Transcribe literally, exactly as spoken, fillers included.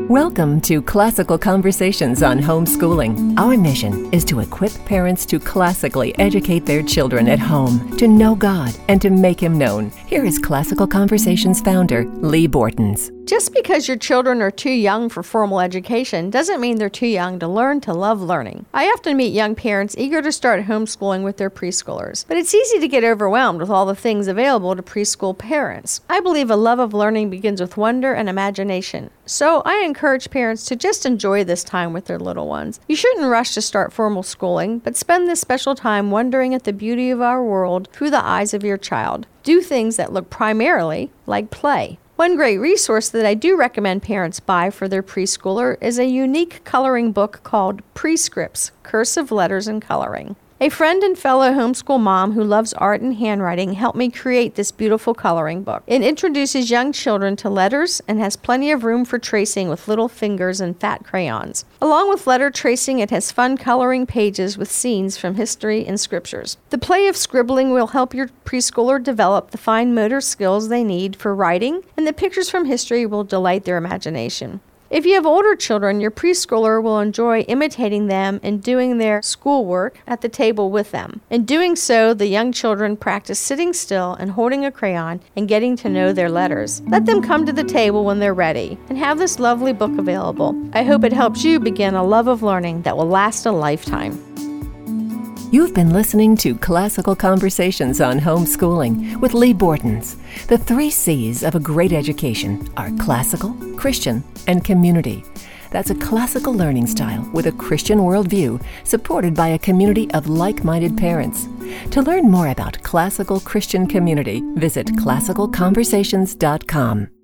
Welcome to Classical Conversations on Homeschooling. Our mission is to equip parents to classically educate their children at home, to know God and to make Him known. Here is Classical Conversations founder, Lee Bortons. Just because your children are too young for formal education doesn't mean they're too young to learn to love learning. I often meet young parents eager to start homeschooling with their preschoolers, but it's easy to get overwhelmed with all the things available to preschool parents. I believe a love of learning begins with wonder and imagination, so I encourage parents to just enjoy this time with their little ones. You shouldn't rush to start formal schooling, but spend this special time wondering at the beauty of our world through the eyes of your child. Do things that look primarily like play. One great resource that I do recommend parents buy for their preschooler is a unique coloring book called Prescripts, Cursive Letters and Coloring. A friend and fellow homeschool mom who loves art and handwriting helped me create this beautiful coloring book. It introduces young children to letters and has plenty of room for tracing with little fingers and fat crayons. Along with letter tracing, it has fun coloring pages with scenes from history and scriptures. The play of scribbling will help your preschooler develop the fine motor skills they need for writing, and the pictures from history will delight their imagination. If you have older children, your preschooler will enjoy imitating them and doing their schoolwork at the table with them. In doing so, the young children practice sitting still and holding a crayon and getting to know their letters. Let them come to the table when they're ready and have this lovely book available. I hope it helps you begin a love of learning that will last a lifetime. You've been listening to Classical Conversations on Homeschooling with Lee Bortons. The three C's of a great education are classical, Christian, and community. That's a classical learning style with a Christian worldview supported by a community of like-minded parents. To learn more about classical Christian community, visit classical conversations dot com.